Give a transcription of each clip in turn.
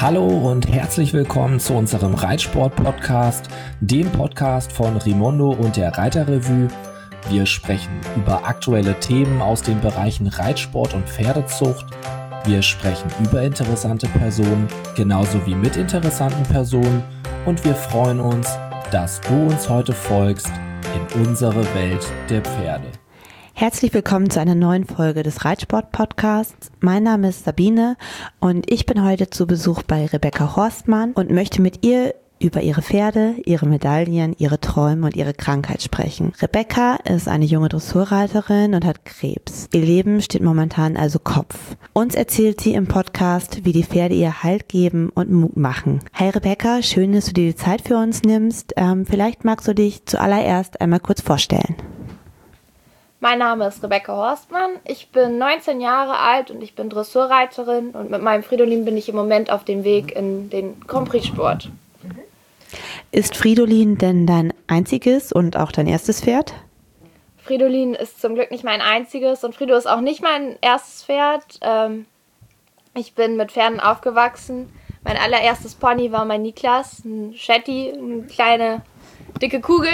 Hallo und herzlich willkommen zu unserem Reitsport-Podcast, dem Podcast von Rimondo und der Reiterrevue. Wir sprechen über aktuelle Themen aus den Bereichen Reitsport und Pferdezucht. Wir sprechen über interessante Personen, genauso wie mit interessanten Personen. Und wir freuen uns, dass du uns heute folgst in unsere Welt der Pferde. Herzlich willkommen zu einer neuen Folge des Reitsport-Podcasts. Mein Name ist Sabine und ich bin heute zu Besuch bei Rebecca Horstmann und möchte mit ihr über ihre Pferde, ihre Medaillen, ihre Träume und ihre Krankheit sprechen. Rebecca ist eine junge Dressurreiterin und hat Krebs. Ihr Leben steht momentan also Kopf. Uns erzählt sie im Podcast, wie die Pferde ihr Halt geben und Mut machen. Hi Rebecca, schön, dass du dir die Zeit für uns nimmst. Vielleicht magst du dich zuallererst einmal kurz vorstellen. Mein Name ist Rebecca Horstmann, ich bin 19 Jahre alt und ich bin Dressurreiterin und mit meinem Fridolin bin ich im Moment auf dem Weg in den Grand Prix Sport. Ist Fridolin denn dein einziges und auch dein erstes Pferd? Fridolin ist zum Glück nicht mein einziges und Frido ist auch nicht mein erstes Pferd. Ich bin mit Pferden aufgewachsen. Mein allererstes Pony war mein Niklas, ein Shetty, eine kleine dicke Kugel.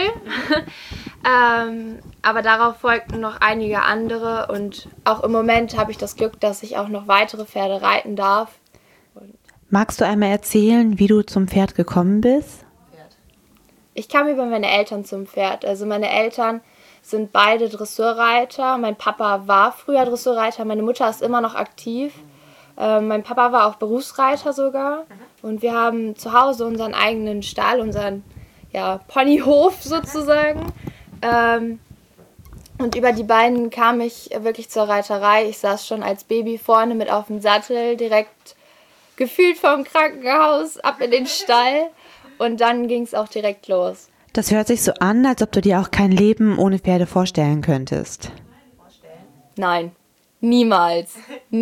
Aber darauf folgten noch einige andere und auch im Moment habe ich das Glück, dass ich auch noch weitere Pferde reiten darf. Magst du einmal erzählen, wie du zum Pferd gekommen bist? Ich kam über meine Eltern zum Pferd. Also meine Eltern sind beide Dressurreiter. Mein Papa war früher Dressurreiter, meine Mutter ist immer noch aktiv. Mein Papa war auch Berufsreiter sogar. Und wir haben zu Hause unseren eigenen Stall, unseren Ponyhof sozusagen. Und über die beiden kam ich wirklich zur Reiterei. Ich saß schon als Baby vorne mit auf dem Sattel, direkt gefühlt vom Krankenhaus ab in den Stall. Und dann ging es auch direkt los. Das hört sich so an, als ob du dir auch kein Leben ohne Pferde vorstellen könntest. Nein, niemals.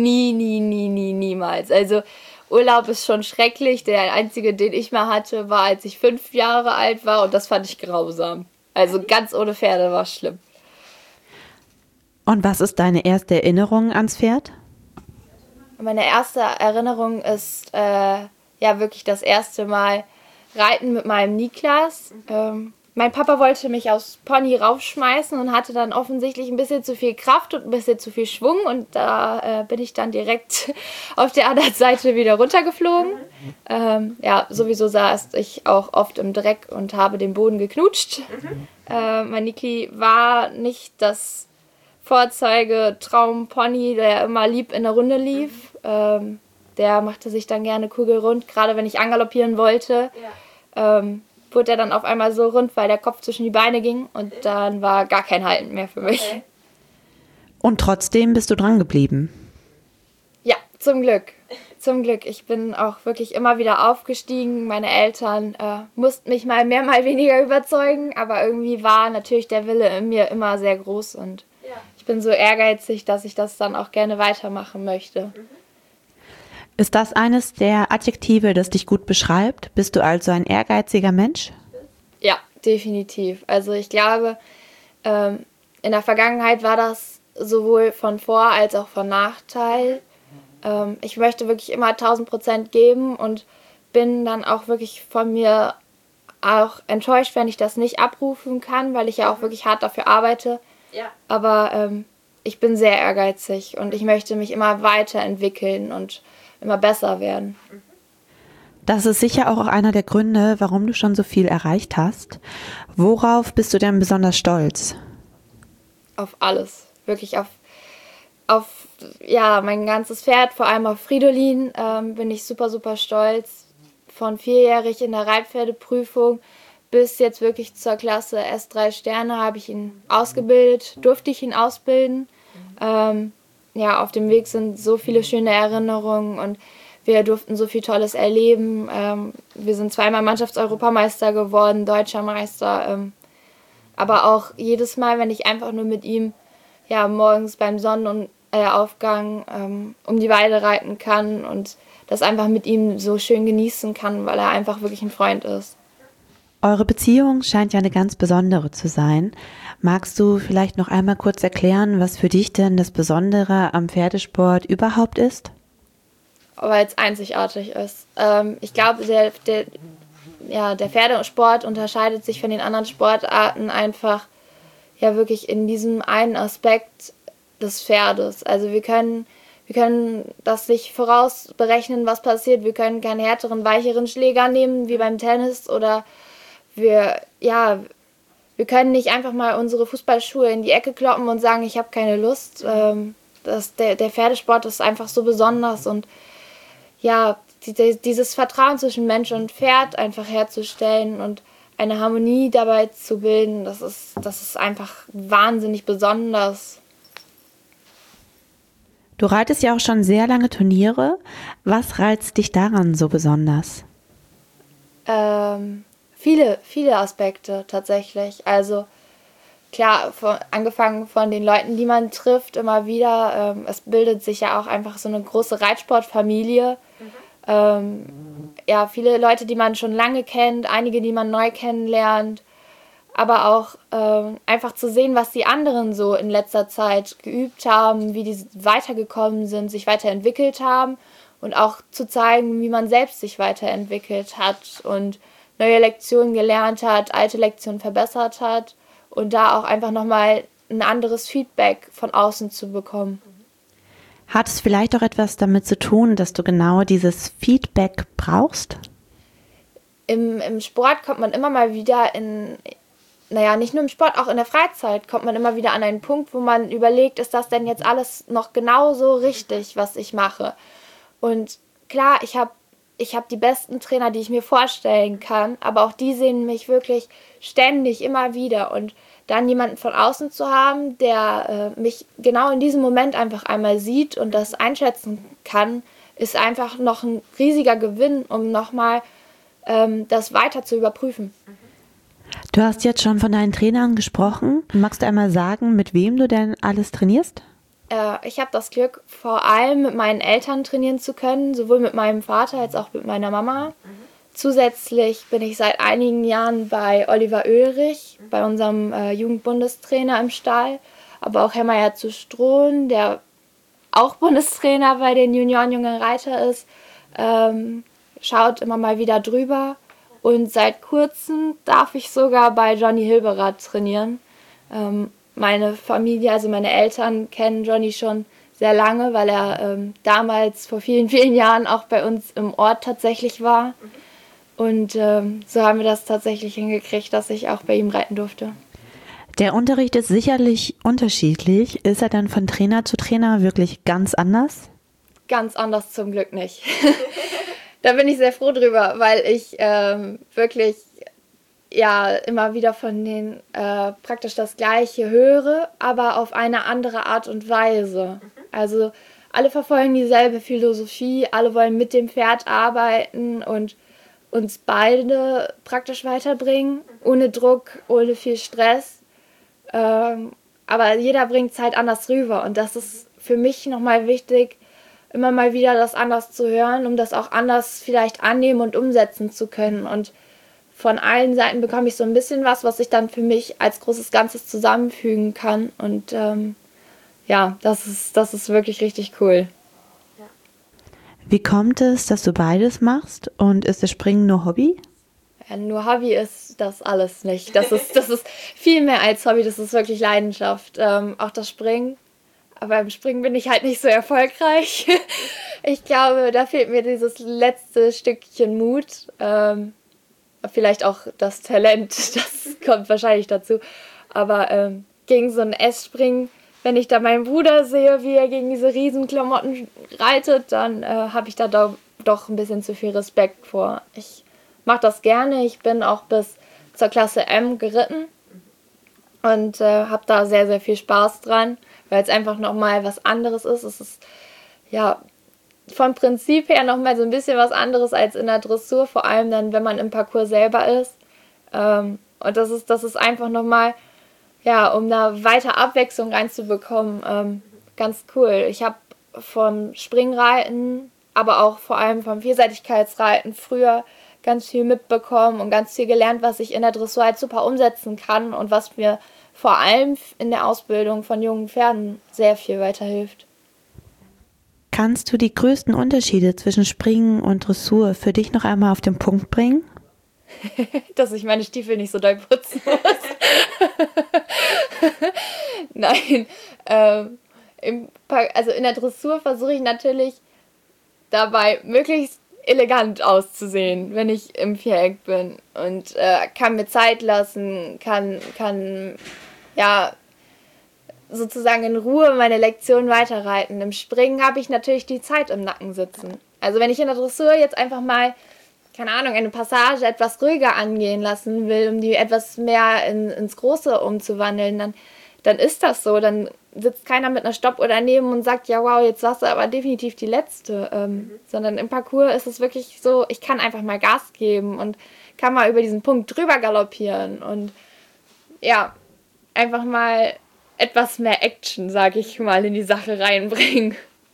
Niemals. Also Urlaub ist schon schrecklich. Der einzige, den ich mal hatte, war, als ich 5 Jahre alt war und das fand ich grausam. Also ganz ohne Pferde war schlimm. Und was ist deine erste Erinnerung ans Pferd? Meine erste Erinnerung ist wirklich das erste Mal Reiten mit meinem Niklas. Mein Papa wollte mich aufs Pony raufschmeißen und hatte dann offensichtlich ein bisschen zu viel Kraft und ein bisschen zu viel Schwung und da bin ich dann direkt auf der anderen Seite wieder runtergeflogen. Sowieso saß ich auch oft im Dreck und habe den Boden geknutscht. Mein Niki war nicht das Vorzeige-Traumpony, der immer lieb in der Runde lief. Der machte sich dann gerne kugelrund, gerade wenn ich angaloppieren wollte. Wurde er dann auf einmal so rund, weil der Kopf zwischen die Beine ging und dann war gar kein Halten mehr für mich. Okay. Und trotzdem bist du dran geblieben? Ja, zum Glück. Ich bin auch wirklich immer wieder aufgestiegen. Meine Eltern mussten mich mal mehr, mal weniger überzeugen, aber irgendwie war natürlich der Wille in mir immer sehr groß und ich bin so ehrgeizig, dass ich das dann auch gerne weitermachen möchte. Ist das eines der Adjektive, das dich gut beschreibt? Bist du also ein ehrgeiziger Mensch? Ja, definitiv. Also ich glaube, in der Vergangenheit war das sowohl von Vor- als auch von Nachteil. Ich möchte wirklich immer 1000% geben und bin dann auch wirklich von mir auch enttäuscht, wenn ich das nicht abrufen kann, weil ich ja auch wirklich hart dafür arbeite. Ja. Aber ich bin sehr ehrgeizig und ich möchte mich immer weiterentwickeln und immer besser werden. Das ist sicher auch einer der Gründe, warum du schon so viel erreicht hast. Worauf bist du denn besonders stolz? Auf alles. Wirklich auf mein ganzes Pferd, vor allem auf Fridolin bin ich super, super stolz. Von 4-jährig in der Reitpferdeprüfung bis jetzt wirklich zur Klasse S3 Sterne habe ich ihn ausgebildet, durfte ich ihn ausbilden. Auf dem Weg sind so viele schöne Erinnerungen und wir durften so viel Tolles erleben. Wir sind 2-mal Mannschaftseuropameister geworden, Deutscher Meister. Aber auch jedes Mal, wenn ich einfach nur mit ihm morgens beim Sonnenaufgang um die Weide reiten kann und das einfach mit ihm so schön genießen kann, weil er einfach wirklich ein Freund ist. Eure Beziehung scheint ja eine ganz besondere zu sein. Magst du vielleicht noch einmal kurz erklären, was für dich denn das Besondere am Pferdesport überhaupt ist? weil es einzigartig ist. Ich glaube, der Pferdesport unterscheidet sich von den anderen Sportarten einfach ja wirklich in diesem einen Aspekt des Pferdes. Also wir können das nicht vorausberechnen, was passiert. Wir können keinen härteren, weicheren Schläger nehmen, wie beim Tennis. Oder wir können nicht einfach mal unsere Fußballschuhe in die Ecke kloppen und sagen, ich habe keine Lust. Der Pferdesport ist einfach so besonders. Und ja, dieses Vertrauen zwischen Mensch und Pferd einfach herzustellen und eine Harmonie dabei zu bilden, das ist einfach wahnsinnig besonders. Du reitest ja auch schon sehr lange Turniere. Was reizt dich daran so besonders? Viele Aspekte tatsächlich. Also klar, angefangen von den Leuten, die man trifft, immer wieder. Es bildet sich ja auch einfach so eine große Reitsportfamilie. Viele Leute, die man schon lange kennt, einige, die man neu kennenlernt. Aber auch einfach zu sehen, was die anderen so in letzter Zeit geübt haben, wie die weitergekommen sind, sich weiterentwickelt haben und auch zu zeigen, wie man selbst sich weiterentwickelt hat und neue Lektionen gelernt hat, alte Lektionen verbessert hat und da auch einfach nochmal ein anderes Feedback von außen zu bekommen. Hat es vielleicht auch etwas damit zu tun, dass du genau dieses Feedback brauchst? Im Sport kommt man immer mal wieder nicht nur im Sport, auch in der Freizeit kommt man immer wieder an einen Punkt, wo man überlegt, ist das denn jetzt alles noch genauso richtig, was ich mache? Und klar, ich hab die besten Trainer, die ich mir vorstellen kann, aber auch die sehen mich wirklich ständig immer wieder. Und dann jemanden von außen zu haben, der mich genau in diesem Moment einfach einmal sieht und das einschätzen kann, ist einfach noch ein riesiger Gewinn, um nochmal das weiter zu überprüfen. Du hast jetzt schon von deinen Trainern gesprochen. Magst du einmal sagen, mit wem du denn alles trainierst? Ich habe das Glück, vor allem mit meinen Eltern trainieren zu können, sowohl mit meinem Vater als auch mit meiner Mama. Zusätzlich bin ich seit einigen Jahren bei Oliver Oehlrich, bei unserem Jugendbundestrainer im Stall, aber auch Herr Meier zu Strohn, der auch Bundestrainer bei den Junioren Junge Reiter ist, schaut immer mal wieder drüber. Und seit kurzem darf ich sogar bei Johnny Hilberath trainieren. Meine Familie, also meine Eltern, kennen Johnny schon sehr lange, weil er damals vor vielen, vielen Jahren auch bei uns im Ort tatsächlich war. Und so haben wir das tatsächlich hingekriegt, dass ich auch bei ihm reiten durfte. Der Unterricht ist sicherlich unterschiedlich. Ist er dann von Trainer zu Trainer wirklich ganz anders? Ganz anders zum Glück nicht. Da bin ich sehr froh drüber, weil ich wirklich immer wieder von denen praktisch das Gleiche höre, aber auf eine andere Art und Weise. Also alle verfolgen dieselbe Philosophie, alle wollen mit dem Pferd arbeiten und uns beide praktisch weiterbringen, ohne Druck, ohne viel Stress. Aber jeder bringt es halt anders rüber und das ist für mich nochmal wichtig, immer mal wieder das anders zu hören, um das auch anders vielleicht annehmen und umsetzen zu können. Und von allen Seiten bekomme ich so ein bisschen was ich dann für mich als großes Ganzes zusammenfügen kann. Und das ist wirklich richtig cool. Wie kommt es, dass du beides machst? Und ist das Springen nur Hobby? Ja, nur Hobby ist das alles nicht. Das ist viel mehr als Hobby, das ist wirklich Leidenschaft. Auch das Springen. Aber im Springen bin ich halt nicht so erfolgreich. Ich glaube, da fehlt mir dieses letzte Stückchen Mut. Vielleicht auch das Talent, das kommt wahrscheinlich dazu. Aber gegen so ein S-Springen, wenn ich da meinen Bruder sehe, wie er gegen diese Riesenklamotten reitet, dann habe ich da doch ein bisschen zu viel Respekt vor. Ich mache das gerne. Ich bin auch bis zur Klasse M geritten und habe da sehr, sehr viel Spaß dran, weil es einfach nochmal was anderes ist. Es ist vom Prinzip her nochmal so ein bisschen was anderes als in der Dressur, vor allem dann, wenn man im Parcours selber ist. Und das ist einfach nochmal, um da weiter Abwechslung reinzubekommen, ganz cool. Ich habe vom Springreiten, aber auch vor allem vom Vielseitigkeitsreiten früher ganz viel mitbekommen und ganz viel gelernt, was ich in der Dressur halt super umsetzen kann und was mir vor allem in der Ausbildung von jungen Pferden sehr viel weiterhilft. Kannst du die größten Unterschiede zwischen Springen und Dressur für dich noch einmal auf den Punkt bringen? Dass ich meine Stiefel nicht so doll putzen muss. Nein. Also in der Dressur versuche ich natürlich dabei möglichst elegant auszusehen, wenn ich im Viereck bin. Und kann mir Zeit lassen, kann ja sozusagen in Ruhe meine Lektion weiterreiten. Im Springen habe ich natürlich die Zeit im Nacken sitzen. Also wenn ich in der Dressur jetzt einfach mal, keine Ahnung, eine Passage etwas ruhiger angehen lassen will, um die etwas mehr ins Große umzuwandeln, dann ist das so. Dann sitzt keiner mit einer Stoppuhr daneben und sagt, ja wow, jetzt warst du aber definitiv die Letzte. Sondern im Parcours ist es wirklich so, ich kann einfach mal Gas geben und kann mal über diesen Punkt drüber galoppieren und ja, einfach mal etwas mehr Action, sage ich mal, in die Sache reinbringen.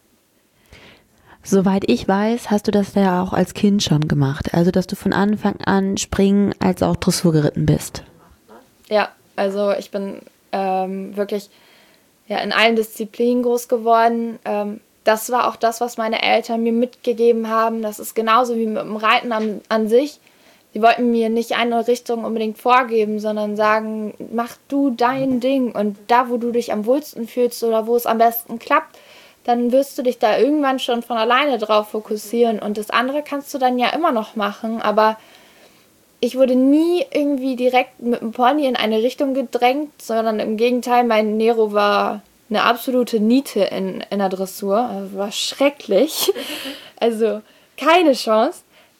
Soweit ich weiß, hast du das ja auch als Kind schon gemacht. Also, dass du von Anfang an Springen als auch Dressur geritten bist. Ja, also ich bin wirklich in allen Disziplinen groß geworden. Das war auch das, was meine Eltern mir mitgegeben haben. Das ist genauso wie mit dem Reiten an sich. Sie wollten mir nicht eine Richtung unbedingt vorgeben, sondern sagen, mach du dein Ding. Und da, wo du dich am wohlsten fühlst oder wo es am besten klappt, dann wirst du dich da irgendwann schon von alleine drauf fokussieren. Und das andere kannst du dann ja immer noch machen. Aber ich wurde nie irgendwie direkt mit dem Pony in eine Richtung gedrängt, sondern im Gegenteil, mein Nero war eine absolute Niete in der Dressur. Also war schrecklich. Also keine Chance.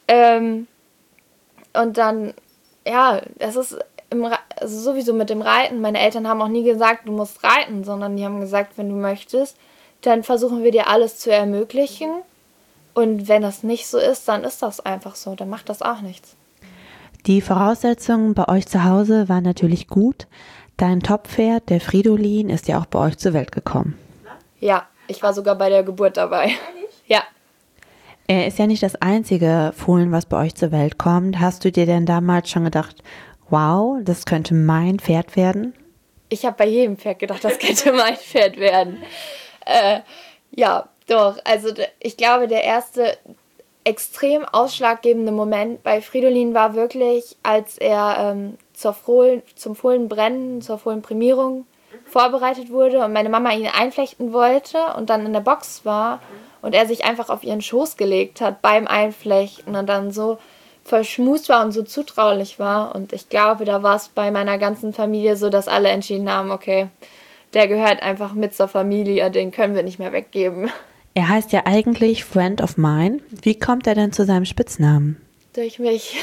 Und dann, ja, das ist also sowieso mit dem Reiten. Meine Eltern haben auch nie gesagt, du musst reiten, sondern die haben gesagt, wenn du möchtest, dann versuchen wir dir alles zu ermöglichen. Und wenn das nicht so ist, dann ist das einfach so. Dann macht das auch nichts. Die Voraussetzungen bei euch zu Hause waren natürlich gut. Dein Top-Pferd, der Fridolin, ist ja auch bei euch zur Welt gekommen. Ja, ich war sogar bei der Geburt dabei. Ja. Er ist ja nicht das einzige Fohlen, was bei euch zur Welt kommt. Hast du dir denn damals schon gedacht, wow, das könnte mein Pferd werden? Ich habe bei jedem Pferd gedacht, das könnte mein Pferd werden. Ja, doch. Also ich glaube, der erste extrem ausschlaggebende Moment bei Fridolin war wirklich, als er zum Fohlenbrennen, zur Fohlenprämierung vorbereitet wurde und meine Mama ihn einflechten wollte und dann in der Box war und er sich einfach auf ihren Schoß gelegt hat beim Einflechten und dann so verschmust war und so zutraulich war. Und ich glaube, da war es bei meiner ganzen Familie so, dass alle entschieden haben, okay, der gehört einfach mit zur Familie, den können wir nicht mehr weggeben. Er heißt ja eigentlich Friend of Mine. Wie kommt er denn zu seinem Spitznamen? Durch mich.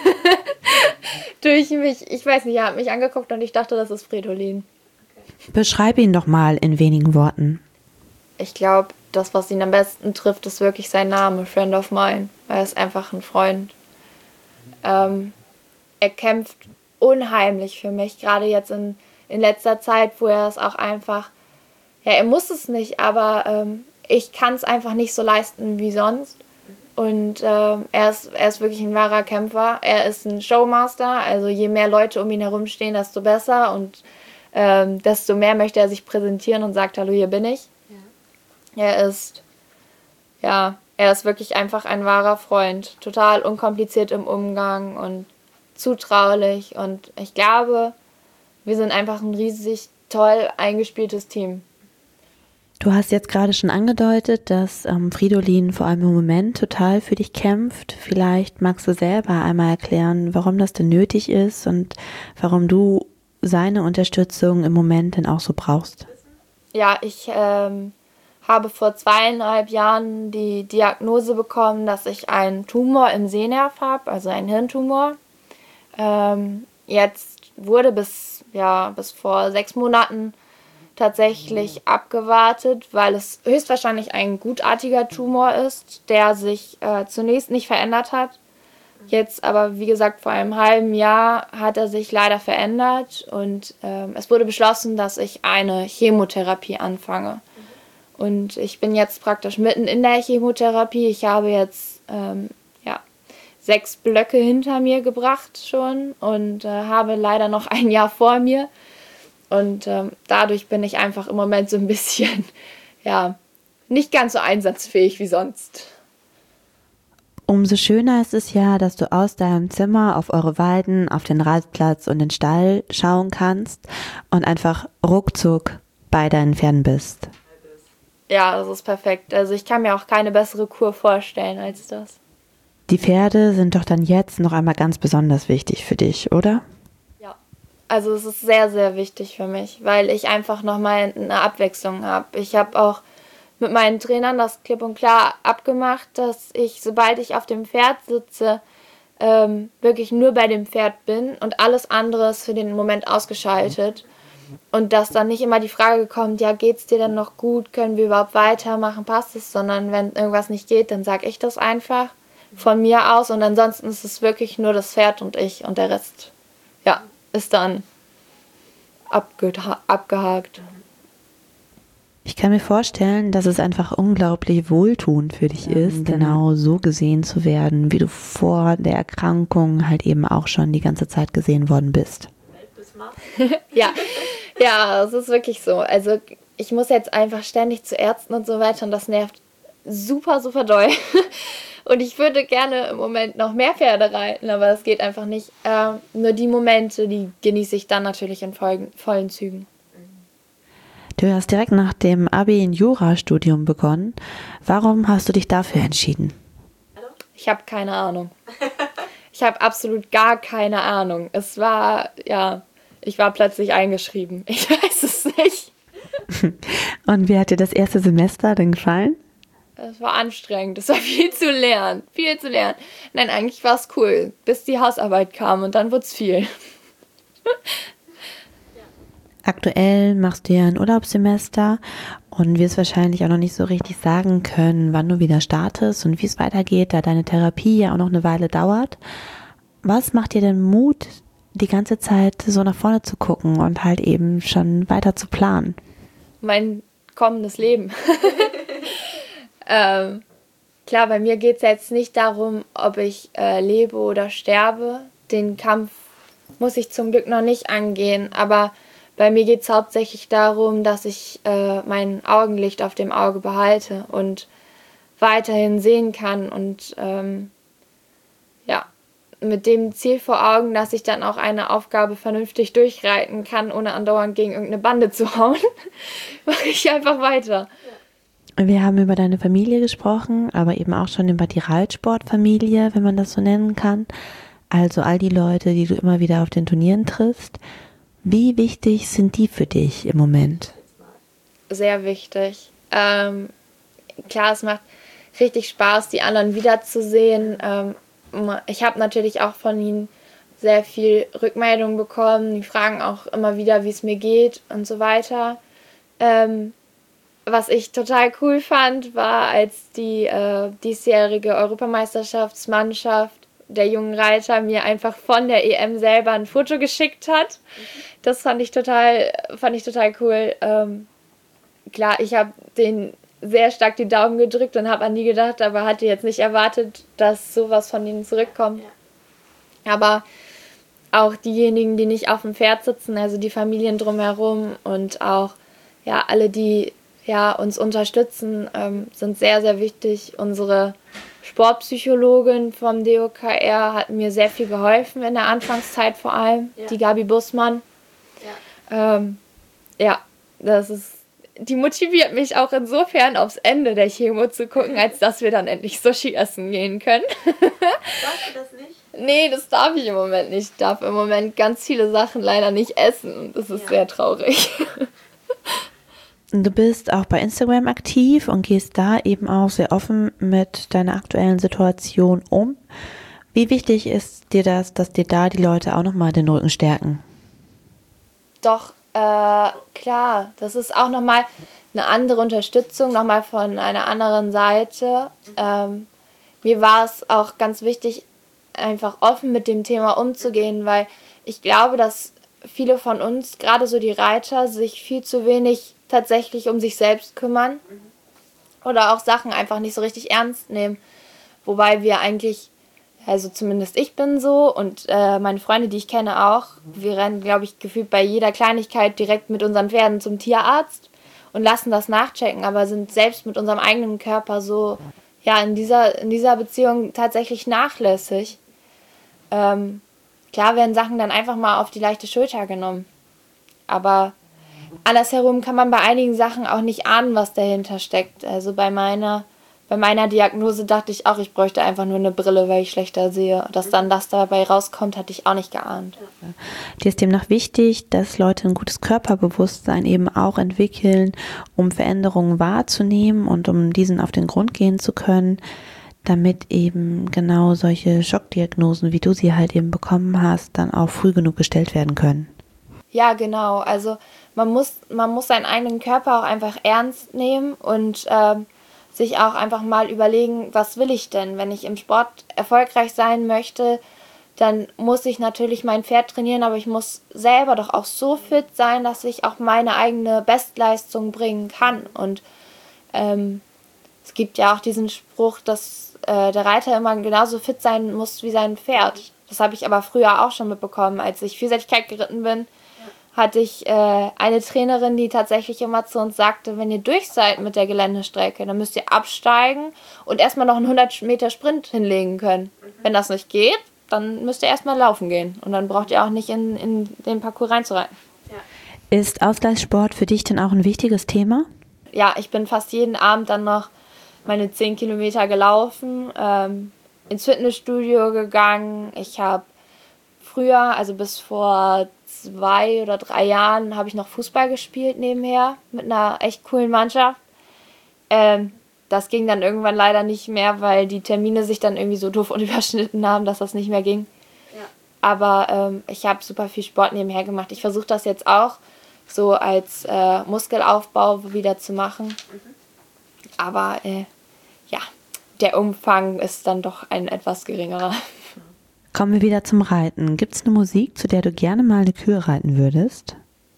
Durch mich. Ich weiß nicht, er hat mich angeguckt und ich dachte, das ist Fridolin. Beschreib ihn doch mal in wenigen Worten. Ich glaube, das, was ihn am besten trifft, ist wirklich sein Name, Friend of Mine. Er ist einfach ein Freund. Er kämpft unheimlich für mich, gerade jetzt in letzter Zeit, wo er es auch einfach, ja, er muss es nicht, aber ich kann es einfach nicht so leisten wie sonst. Und er ist wirklich ein wahrer Kämpfer. Er ist ein Showmaster, also je mehr Leute um ihn herum stehen, desto besser und desto mehr möchte er sich präsentieren und sagt, hallo, hier bin ich. Ja. Er ist wirklich einfach ein wahrer Freund. Total unkompliziert im Umgang und zutraulich. Und ich glaube, wir sind einfach ein riesig toll eingespieltes Team. Du hast jetzt gerade schon angedeutet, dass Fridolin vor allem im Moment total für dich kämpft. Vielleicht magst du selber einmal erklären, warum das denn nötig ist und warum du seine Unterstützung im Moment denn auch so brauchst. Ja, ich habe vor 2,5 Jahren die Diagnose bekommen, dass ich einen Tumor im Sehnerv habe, also einen Hirntumor. Jetzt wurde bis vor 6 Monaten tatsächlich abgewartet, weil es höchstwahrscheinlich ein gutartiger Tumor ist, der sich zunächst nicht verändert hat. Jetzt aber, wie gesagt, vor einem halben Jahr hat er sich leider verändert und es wurde beschlossen, dass ich eine Chemotherapie anfange. Und ich bin jetzt praktisch mitten in der Chemotherapie. Ich habe jetzt 6 Blöcke hinter mir gebracht schon und habe leider noch ein Jahr vor mir. Und dadurch bin ich einfach im Moment so ein bisschen nicht ganz so einsatzfähig wie sonst. Umso schöner ist es ja, dass du aus deinem Zimmer auf eure Weiden, auf den Reitplatz und den Stall schauen kannst und einfach ruckzuck bei deinen Pferden bist. Ja, das ist perfekt. Also ich kann mir auch keine bessere Kur vorstellen als das. Die Pferde sind doch dann jetzt noch einmal ganz besonders wichtig für dich, oder? Ja, also es ist sehr, sehr wichtig für mich, weil ich einfach nochmal eine Abwechslung habe. Ich habe auch mit meinen Trainern das klipp und klar abgemacht, dass ich, sobald ich auf dem Pferd sitze, wirklich nur bei dem Pferd bin und alles andere ist für den Moment ausgeschaltet. Und dass dann nicht immer die Frage kommt, ja, geht's dir denn noch gut, können wir überhaupt weitermachen, passt es, sondern wenn irgendwas nicht geht, dann sage ich das einfach von mir aus und ansonsten ist es wirklich nur das Pferd und ich und der Rest, ja, ist dann abgehakt. Ich kann mir vorstellen, dass es einfach unglaublich wohltuend für dich ist, genau so gesehen zu werden, wie du vor der Erkrankung halt eben auch schon die ganze Zeit gesehen worden bist. Ja, es ist wirklich so. Also ich muss jetzt einfach ständig zu Ärzten und so weiter und das nervt super, super doll. Und ich würde gerne im Moment noch mehr Pferde reiten, aber das geht einfach nicht. Nur die Momente, die genieße ich dann natürlich in vollen Zügen. Du hast direkt nach dem Abi ein Jurastudium begonnen. Warum hast du dich dafür entschieden? Ich habe keine Ahnung. Ich habe absolut gar keine Ahnung. Es war, ja, ich war plötzlich eingeschrieben. Ich weiß es nicht. Und wie hat dir das erste Semester denn gefallen? Es war anstrengend. Es war viel zu lernen. Viel zu lernen. Nein, eigentlich war es cool, bis die Hausarbeit kam und dann wurde es viel. Aktuell machst du ja ein Urlaubssemester und wirst wahrscheinlich auch noch nicht so richtig sagen können, wann du wieder startest und wie es weitergeht, da deine Therapie ja auch noch eine Weile dauert. Was macht dir denn Mut, die ganze Zeit so nach vorne zu gucken und halt eben schon weiter zu planen? Mein kommendes Leben. Klar, bei mir geht es jetzt nicht darum, ob ich lebe oder sterbe. Den Kampf muss ich zum Glück noch nicht angehen, aber bei mir geht es hauptsächlich darum, dass ich mein Augenlicht auf dem Auge behalte und weiterhin sehen kann und mit dem Ziel vor Augen, dass ich dann auch eine Aufgabe vernünftig durchreiten kann, ohne andauernd gegen irgendeine Bande zu hauen, mache ich einfach weiter. Wir haben über deine Familie gesprochen, aber eben auch schon über die Reitsportfamilie, wenn man das so nennen kann. Also all die Leute, die du immer wieder auf den Turnieren triffst. Wie wichtig sind die für dich im Moment? Sehr wichtig. Klar, es macht richtig Spaß, die anderen wiederzusehen. Ich habe natürlich auch von ihnen sehr viel Rückmeldung bekommen. Die fragen auch immer wieder, wie es mir geht und so weiter. Was ich total cool fand, war, als die diesjährige Europameisterschaftsmannschaft der jungen Reiter mir einfach von der EM selber ein Foto geschickt hat. Das fand ich total cool. Klar, ich habe denen sehr stark die Daumen gedrückt und habe an die gedacht, aber hatte jetzt nicht erwartet, dass sowas von ihnen zurückkommt. Ja. Aber auch diejenigen, die nicht auf dem Pferd sitzen, also die Familien drumherum und auch ja alle, die uns unterstützen, sind sehr, sehr wichtig. Unsere Sportpsychologin vom DOKR hat mir sehr viel geholfen in der Anfangszeit vor allem, die Gabi Bussmann. Die motiviert mich auch insofern aufs Ende der Chemo zu gucken, als dass wir dann endlich Sushi essen gehen können. Darfst du das nicht? Nee, das darf ich im Moment nicht. Ich darf im Moment ganz viele Sachen leider nicht essen und das ist sehr traurig. Du bist auch bei Instagram aktiv und gehst da eben auch sehr offen mit deiner aktuellen Situation um. Wie wichtig ist dir das, dass dir da die Leute auch nochmal den Rücken stärken? Doch, klar, das ist auch nochmal eine andere Unterstützung, nochmal von einer anderen Seite. Mir war es auch ganz wichtig, einfach offen mit dem Thema umzugehen, weil ich glaube, dass viele von uns, gerade so die Reiter, sich viel zu wenig tatsächlich um sich selbst kümmern oder auch Sachen einfach nicht so richtig ernst nehmen. Wobei wir eigentlich, also zumindest ich bin so und meine Freunde, die ich kenne auch, wir rennen, glaube ich, gefühlt bei jeder Kleinigkeit direkt mit unseren Pferden zum Tierarzt und lassen das nachchecken, aber sind selbst mit unserem eigenen Körper so, ja, in dieser Beziehung tatsächlich nachlässig. Klar werden Sachen dann einfach mal auf die leichte Schulter genommen, aber andersherum kann man bei einigen Sachen auch nicht ahnen, was dahinter steckt. Also bei meiner Diagnose dachte ich auch, ich bräuchte einfach nur eine Brille, weil ich schlechter sehe. Dass dann das dabei rauskommt, hatte ich auch nicht geahnt. Dir ist demnach wichtig, dass Leute ein gutes Körperbewusstsein eben auch entwickeln, um Veränderungen wahrzunehmen und um diesen auf den Grund gehen zu können, damit eben genau solche Schockdiagnosen, wie du sie halt eben bekommen hast, dann auch früh genug gestellt werden können. Ja, genau. Also man muss seinen eigenen Körper auch einfach ernst nehmen und sich auch einfach mal überlegen, was will ich denn? Wenn ich im Sport erfolgreich sein möchte, dann muss ich natürlich mein Pferd trainieren, aber ich muss selber doch auch so fit sein, dass ich auch meine eigene Bestleistung bringen kann. Und es gibt ja auch diesen Spruch, dass der Reiter immer genauso fit sein muss wie sein Pferd. Das habe ich aber früher auch schon mitbekommen. Als ich Vielseitigkeit geritten bin, hatte ich eine Trainerin, die tatsächlich immer zu uns sagte, wenn ihr durch seid mit der Geländestrecke, dann müsst ihr absteigen und erstmal noch einen 100 Meter Sprint hinlegen können. Wenn das nicht geht, dann müsst ihr erstmal laufen gehen und dann braucht ihr auch nicht in den Parcours reinzureiten. Ja. Ist Ausgleichssport für dich denn auch ein wichtiges Thema? Ja, ich bin fast jeden Abend dann noch meine 10 Kilometer gelaufen, ins Fitnessstudio gegangen. Ich habe früher, also bis vor 2 oder 3 Jahren, habe ich noch Fußball gespielt nebenher mit einer echt coolen Mannschaft. Das ging dann irgendwann leider nicht mehr, weil die Termine sich dann irgendwie so doof und überschnitten haben, dass das nicht mehr ging. Ja. Aber ich habe super viel Sport nebenher gemacht. Ich versuche das jetzt auch so als Muskelaufbau wieder zu machen. Mhm. Aber ja, der Umfang ist dann doch ein etwas geringerer. Kommen wir wieder zum Reiten. Gibt es eine Musik, zu der du gerne mal eine Kür reiten würdest?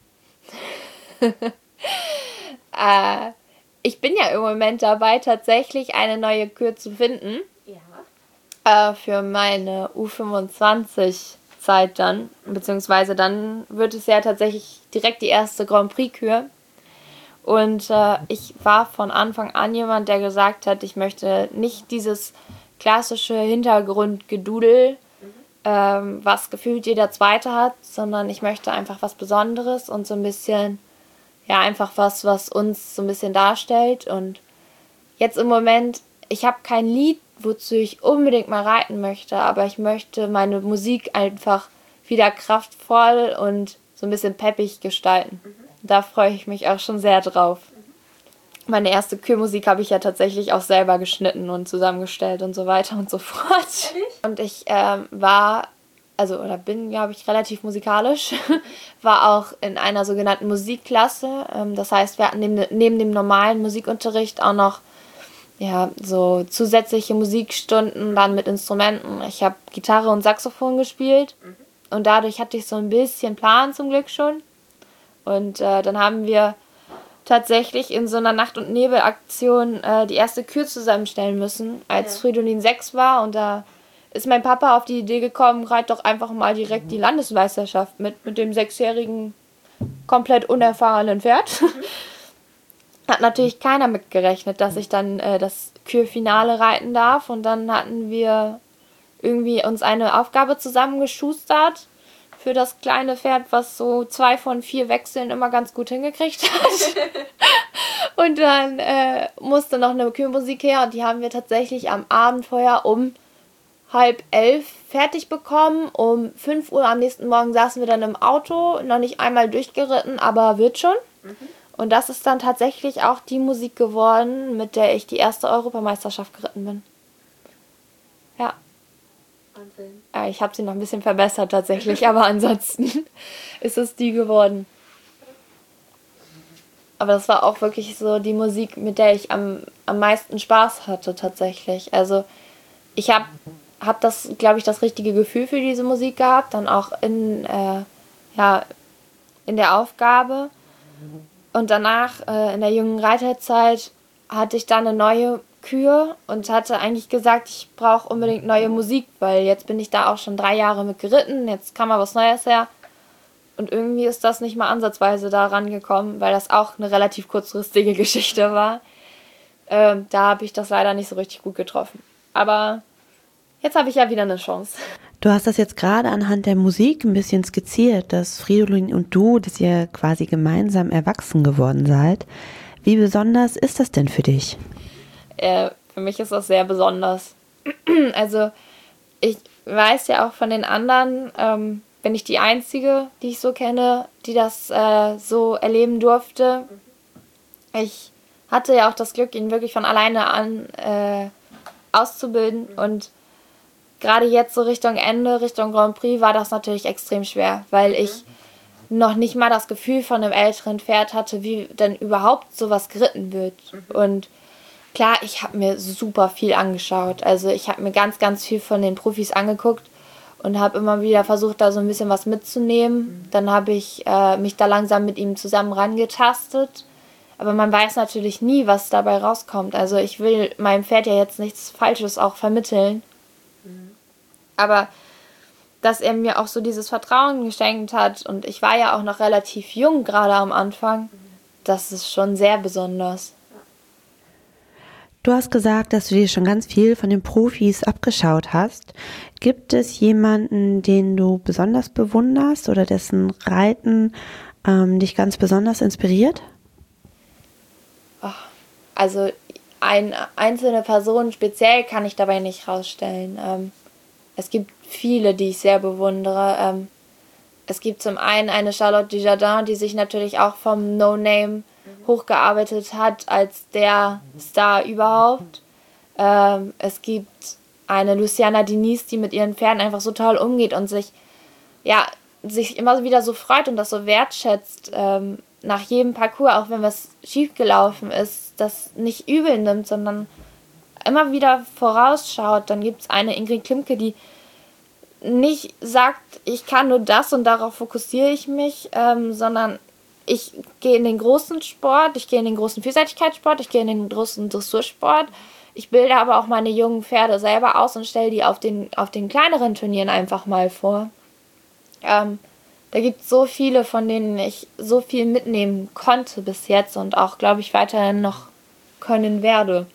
Ich bin ja im Moment dabei, tatsächlich eine neue Kür zu finden. Ja. Für meine U25-Zeit dann. Beziehungsweise dann wird es ja tatsächlich direkt die erste Grand Prix-Kür. Und ich war von Anfang an jemand, der gesagt hat, ich möchte nicht dieses klassische Hintergrundgedudel, was gefühlt jeder Zweite hat, sondern ich möchte einfach was Besonderes und so ein bisschen, ja, einfach was uns so ein bisschen darstellt. Und jetzt im Moment, ich habe kein Lied, wozu ich unbedingt mal reiten möchte, aber ich möchte meine Musik einfach wieder kraftvoll und so ein bisschen peppig gestalten. Da freue ich mich auch schon sehr drauf. Meine erste Kürmusik habe ich ja tatsächlich auch selber geschnitten und zusammengestellt und so weiter und so fort. Ehrlich? Und ich bin, glaube ich, relativ musikalisch, war auch in einer sogenannten Musikklasse. Das heißt, wir hatten neben dem normalen Musikunterricht auch noch so zusätzliche Musikstunden dann mit Instrumenten. Ich habe Gitarre und Saxophon gespielt und dadurch hatte ich so ein bisschen Plan zum Glück schon. Und dann haben wir tatsächlich in so einer Nacht- und Nebel-Aktion die erste Kür zusammenstellen müssen, als Fridolin 6 war. Und da ist mein Papa auf die Idee gekommen, reit doch einfach mal direkt die Landesmeisterschaft mit dem 6-jährigen, komplett unerfahrenen Pferd. Hat natürlich keiner mitgerechnet, dass ich dann das Kürfinale reiten darf. Und dann hatten wir irgendwie uns eine Aufgabe zusammengeschustert für das kleine Pferd, was so 2 von 4 Wechseln immer ganz gut hingekriegt hat. Und dann musste noch eine Kürmusik her und die haben wir tatsächlich am Abend vorher um 10:30 fertig bekommen. Um 5 Uhr am nächsten Morgen saßen wir dann im Auto, noch nicht einmal durchgeritten, aber wird schon. Und das ist dann tatsächlich auch die Musik geworden, mit der ich die erste Europameisterschaft geritten bin. Ja. Wahnsinn. Ich habe sie noch ein bisschen verbessert tatsächlich, aber ansonsten ist es die geworden. Aber das war auch wirklich so die Musik, mit der ich am meisten Spaß hatte tatsächlich. Also ich habe das, glaube ich, das richtige Gefühl für diese Musik gehabt, dann auch in der Aufgabe. Und danach, in der jungen Reiterzeit, hatte ich dann eine neue Kür und hatte eigentlich gesagt, ich brauche unbedingt neue Musik, weil jetzt bin ich da auch schon 3 Jahre mit geritten, jetzt kam mal was Neues her. Und irgendwie ist das nicht mal ansatzweise da rangekommen, weil das auch eine relativ kurzfristige Geschichte war. Da habe ich das leider nicht so richtig gut getroffen. Aber jetzt habe ich ja wieder eine Chance. Du hast das jetzt gerade anhand der Musik ein bisschen skizziert, dass Fridolin und du, dass ihr quasi gemeinsam erwachsen geworden seid. Wie besonders ist das denn für dich? Für mich ist das sehr besonders. Also ich weiß ja auch von den anderen, bin ich die Einzige, die ich so kenne, die das so erleben durfte. Ich hatte ja auch das Glück, ihn wirklich von alleine an auszubilden. Und gerade jetzt so Richtung Ende, Richtung Grand Prix, war das natürlich extrem schwer, weil ich noch nicht mal das Gefühl von einem älteren Pferd hatte, wie denn überhaupt sowas geritten wird. Und klar, ich habe mir super viel angeschaut. Also ich habe mir ganz, ganz viel von den Profis angeguckt und habe immer wieder versucht, da so ein bisschen was mitzunehmen. Dann habe ich mich da langsam mit ihm zusammen rangetastet. Aber man weiß natürlich nie, was dabei rauskommt. Also ich will meinem Pferd ja jetzt nichts Falsches auch vermitteln. Aber dass er mir auch so dieses Vertrauen geschenkt hat und ich war ja auch noch relativ jung gerade am Anfang, das ist schon sehr besonders. Du hast gesagt, dass du dir schon ganz viel von den Profis abgeschaut hast. Gibt es jemanden, den du besonders bewunderst oder dessen Reiten dich ganz besonders inspiriert? Also eine einzelne Person speziell kann ich dabei nicht rausstellen. Es gibt viele, die ich sehr bewundere. Es gibt zum einen eine Charlotte Dujardin, die sich natürlich auch vom No-Name hochgearbeitet hat als der Star überhaupt. Es gibt eine Luciana Diniz, die mit ihren Pferden einfach so toll umgeht und sich immer wieder so freut und das so wertschätzt nach jedem Parcours, auch wenn was schief gelaufen ist, das nicht übel nimmt, sondern immer wieder vorausschaut. Dann gibt es eine Ingrid Klimke, die nicht sagt, ich kann nur das und darauf fokussiere ich mich, sondern ich gehe in den großen Sport, ich gehe in den großen Vielseitigkeitssport, ich gehe in den großen Dressursport. Ich bilde aber auch meine jungen Pferde selber aus und stelle die auf den kleineren Turnieren einfach mal vor. Da gibt es so viele, von denen ich so viel mitnehmen konnte bis jetzt und auch, glaube ich, weiterhin noch können werde.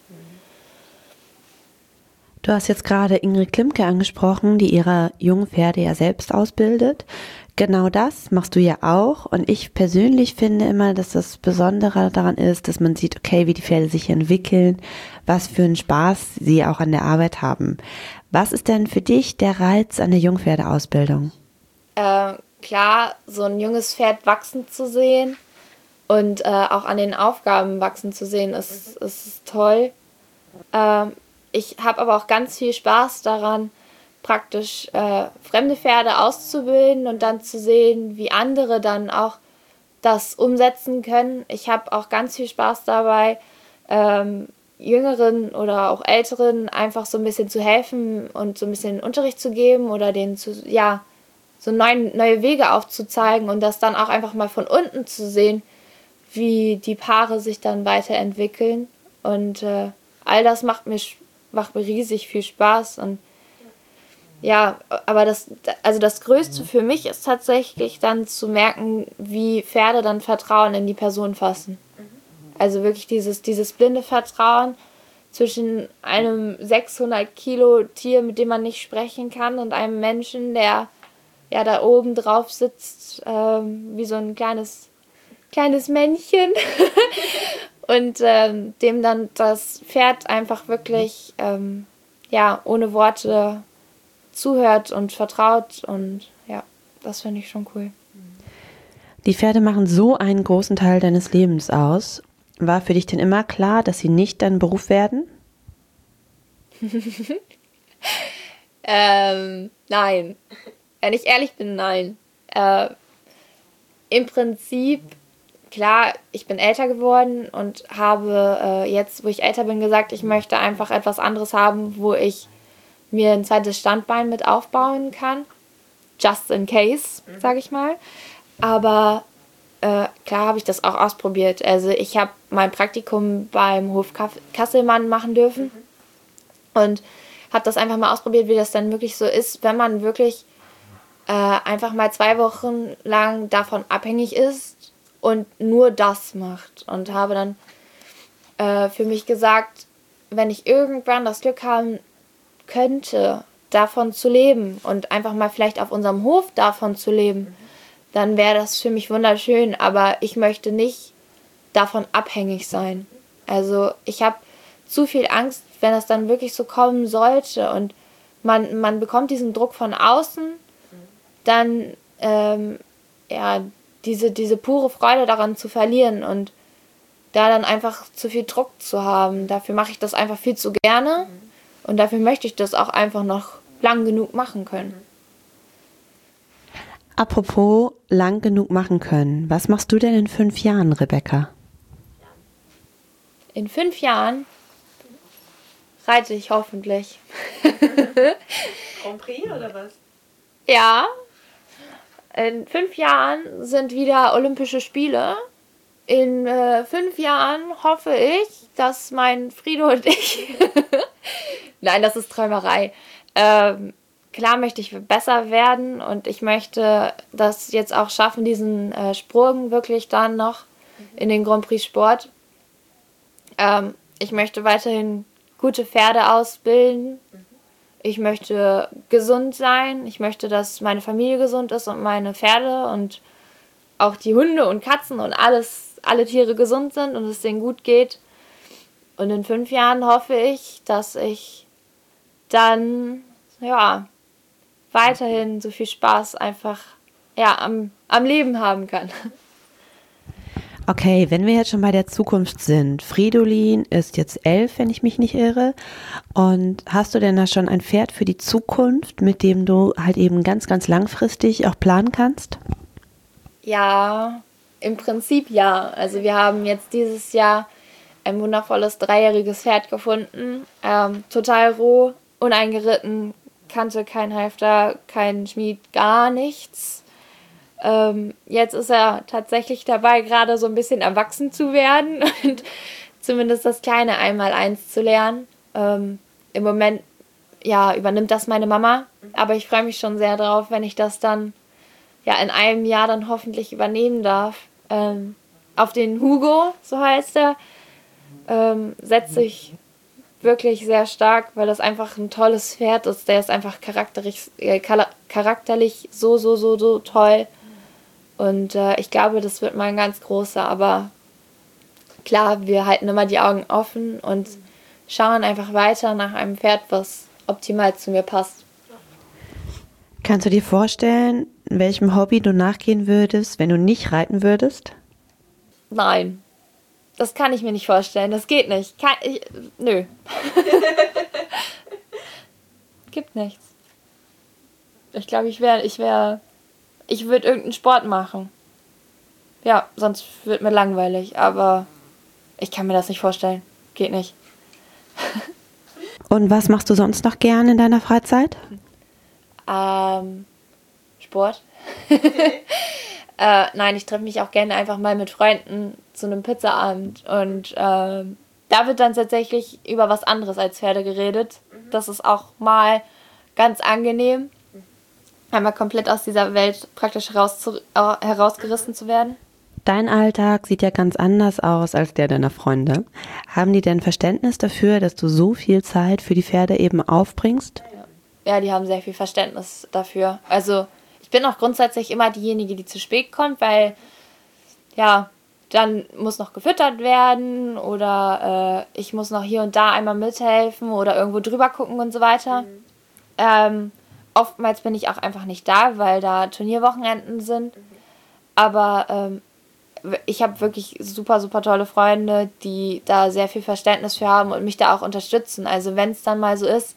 Du hast jetzt gerade Ingrid Klimke angesprochen, die ihre jungen Pferde ja selbst ausbildet. Genau das machst du ja auch und ich persönlich finde immer, dass das Besondere daran ist, dass man sieht, okay, wie die Pferde sich entwickeln, was für einen Spaß sie auch an der Arbeit haben. Was ist denn für dich der Reiz an der Jungpferdeausbildung? Klar, so ein junges Pferd wachsen zu sehen und auch an den Aufgaben wachsen zu sehen, ist toll. Ich habe aber auch ganz viel Spaß daran, praktisch fremde Pferde auszubilden und dann zu sehen, wie andere dann auch das umsetzen können. Ich habe auch ganz viel Spaß dabei, Jüngeren oder auch Älteren einfach so ein bisschen zu helfen und so ein bisschen Unterricht zu geben oder denen so neue Wege aufzuzeigen und das dann auch einfach mal von unten zu sehen, wie die Paare sich dann weiterentwickeln. Und all das macht mir riesig viel Spaß. Und ja, aber das Größte für mich ist tatsächlich dann zu merken, wie Pferde dann Vertrauen in die Person fassen. Also wirklich dieses blinde Vertrauen zwischen einem 600 Kilo Tier, mit dem man nicht sprechen kann, und einem Menschen, der ja da oben drauf sitzt, wie so ein kleines Männchen und dem dann das Pferd einfach wirklich ohne Worte zuhört und vertraut, und ja, das finde ich schon cool. Die Pferde machen so einen großen Teil deines Lebens aus. War für dich denn immer klar, dass sie nicht dein Beruf werden? Nein. Wenn ich ehrlich bin, nein. Im Prinzip, klar, ich bin älter geworden und habe jetzt, wo ich älter bin, gesagt, ich möchte einfach etwas anderes haben, wo ich mir ein zweites Standbein mit aufbauen kann. Just in case, sage ich mal. Aber klar habe ich das auch ausprobiert. Also ich habe mein Praktikum beim Hof Kasselmann machen dürfen und habe das einfach mal ausprobiert, wie das dann wirklich so ist, wenn man wirklich einfach mal 2 Wochen lang davon abhängig ist und nur das macht. Und habe dann für mich gesagt, wenn ich irgendwann das Glück haben könnte, davon zu leben und einfach mal vielleicht auf unserem Hof davon zu leben, dann wäre das für mich wunderschön. Aber ich möchte nicht davon abhängig sein. Also ich habe zu viel Angst, wenn das dann wirklich so kommen sollte und man bekommt diesen Druck von außen, dann diese pure Freude daran zu verlieren und da dann einfach zu viel Druck zu haben. Dafür mache ich das einfach viel zu gerne und dafür möchte ich das auch einfach noch lang genug machen können. Apropos lang genug machen können, was machst du denn in 5 Jahren, Rebecca? In 5 Jahren reite ich hoffentlich. Grand Prix oder was? Ja, in 5 Jahren sind wieder Olympische Spiele. In 5 Jahren hoffe ich, dass mein Frido und ich... Nein, das ist Träumerei. Klar möchte ich besser werden und ich möchte das jetzt auch schaffen, diesen Sprung wirklich dann noch in den Grand Prix Sport. Ich möchte weiterhin gute Pferde ausbilden. Ich möchte gesund sein. Ich möchte, dass meine Familie gesund ist und meine Pferde und auch die Hunde und Katzen und alle Tiere gesund sind und es denen gut geht. Und in 5 Jahren hoffe ich, dass ich dann weiterhin so viel Spaß einfach am Leben haben kann. Okay, wenn wir jetzt schon bei der Zukunft sind. Fridolin ist jetzt 11, wenn ich mich nicht irre. Und hast du denn da schon ein Pferd für die Zukunft, mit dem du halt eben ganz, ganz langfristig auch planen kannst? Ja, im Prinzip ja. Also wir haben jetzt dieses Jahr ein wundervolles 3-jähriges Pferd gefunden. Total roh, uneingeritten, kannte kein Halfter, kein Schmied, gar nichts. Jetzt ist er tatsächlich dabei, gerade so ein bisschen erwachsen zu werden und zumindest das kleine Einmaleins zu lernen. Im Moment übernimmt das meine Mama, aber ich freue mich schon sehr drauf, wenn ich das dann in einem Jahr dann hoffentlich übernehmen darf. Auf den Hugo, so heißt er, setze ich wirklich sehr stark, weil das einfach ein tolles Pferd ist. Der ist einfach charakterlich so toll. Und ich glaube, das wird mal ein ganz großer. Aber klar, wir halten immer die Augen offen und schauen einfach weiter nach einem Pferd, was optimal zu mir passt. Kannst du dir vorstellen, welchem Hobby du nachgehen würdest, wenn du nicht reiten würdest? Nein. Das kann ich mir nicht vorstellen. Das geht nicht. Nö. Gibt nichts. Ich glaube, ich würde irgendeinen Sport machen. Ja, sonst wird mir langweilig. Aber ich kann mir das nicht vorstellen. Geht nicht. Und was machst du sonst noch gerne in deiner Freizeit? Sport. Nein, ich treffe mich auch gerne einfach mal mit Freunden zu einem Pizzaabend und da wird dann tatsächlich über was anderes als Pferde geredet. Das ist auch mal ganz angenehm, einmal komplett aus dieser Welt praktisch herausgerissen zu werden. Dein Alltag sieht ja ganz anders aus als der deiner Freunde. Haben die denn Verständnis dafür, dass du so viel Zeit für die Pferde eben aufbringst? Ja, die haben sehr viel Verständnis dafür. Also ich bin auch grundsätzlich immer diejenige, die zu spät kommt, weil dann muss noch gefüttert werden oder ich muss noch hier und da einmal mithelfen oder irgendwo drüber gucken und so weiter. Oftmals bin ich auch einfach nicht da, weil da Turnierwochenenden sind. Aber ich habe wirklich super, super tolle Freunde, die da sehr viel Verständnis für haben und mich da auch unterstützen. Also wenn es dann mal so ist,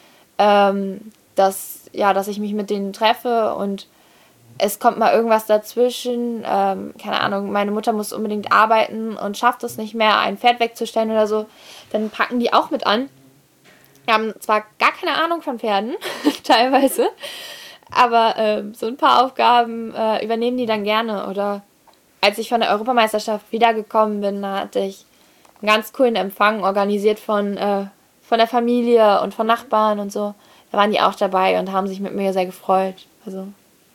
dass ich mich mit denen treffe und es kommt mal irgendwas dazwischen, keine Ahnung, meine Mutter muss unbedingt arbeiten und schafft es nicht mehr, ein Pferd wegzustellen oder so, dann packen die auch mit an. Wir haben zwar gar keine Ahnung von Pferden, teilweise, aber so ein paar Aufgaben übernehmen die dann gerne. Oder als ich von der Europameisterschaft wiedergekommen bin, da hatte ich einen ganz coolen Empfang organisiert von der Familie und von Nachbarn und so. Da waren die auch dabei und haben sich mit mir sehr gefreut. Also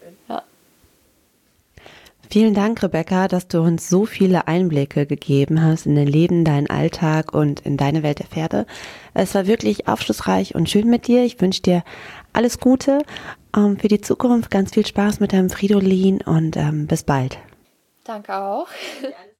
Ja. Vielen Dank, Rebecca, dass du uns so viele Einblicke gegeben hast in dein Leben, deinen Alltag und in deine Welt der Pferde. Es war wirklich aufschlussreich und schön mit dir. Ich wünsche dir alles Gute für die Zukunft, ganz viel Spaß mit deinem Fridolin und bis bald. Danke auch.